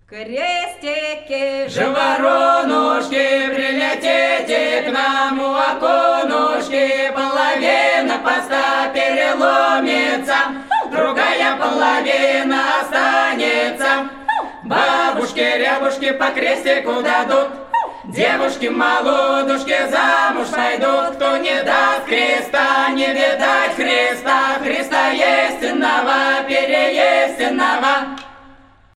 Крестики же воронушки, прилетите к нам у оконушки. Половина поста переломится, другая половина останется. Бабушки, рябушки по крестику дадут, девушки молодушки замуж пойдут. Кто не даст креста, не видать Христа. Христа истинного, переестинного.